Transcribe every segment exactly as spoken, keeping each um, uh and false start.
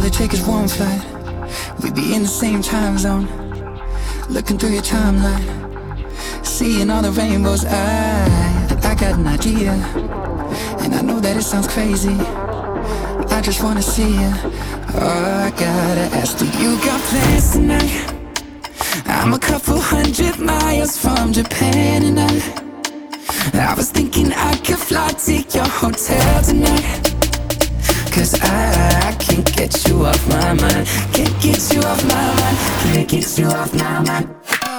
probably take us one flight. We'd be in the same time zone, looking through your timeline, seeing all the rainbows. I, I got an idea, and I know that it sounds crazy. I just wanna see you. Oh, I gotta ask, do you got plans tonight? I'm a couple hundred miles from Japan, and I, I was thinking I could fly to your hotel tonight. Cause I, I can't get you off my mind. Can't get you off my mind. Can't get you off my mind.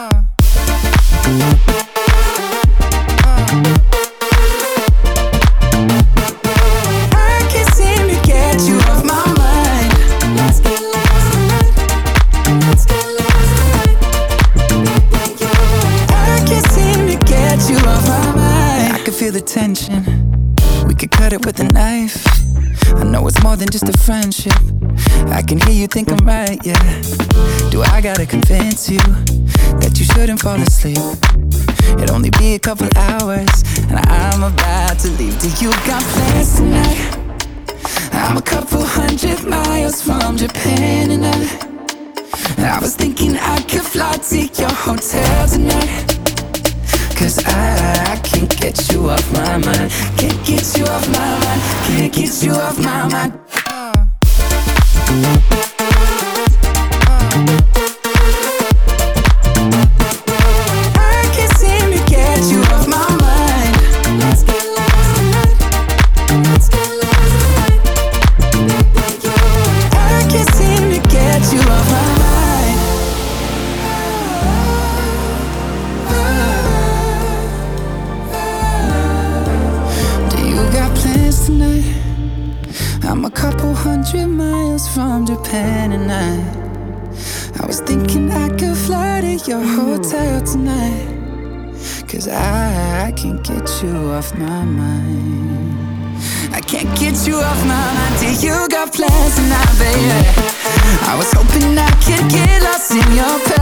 I can't seem to get you off my mind. Let's get lost tonight. Let's get lost tonight. I can't seem to get you off my mind. I can feel the tension. We could cut it with a knife. I know it's more than just a friendship. I can hear you think I'm right, yeah. Do I gotta convince you that you shouldn't fall asleep? It'll only be a couple hours, and I'm about to leave. Do you got plans tonight? I'm a couple hundred miles from Japan, and I, I was thinking I could fly to your hotel tonight. Cause I, I can't get you off my mind. Can't get you off my mind. Can't get you off my mind. I can't seem to get you off my mind. Let's get lost tonight. Let's get lost tonight. I can't seem to get you off my mind. Tonight, I'm a couple hundred miles from Japan, and I I was thinking I could fly to your hotel tonight. Cause I, I can't get you off my mind. I can't get you off my mind. Do you got plans tonight, baby? I was hoping I could get lost in your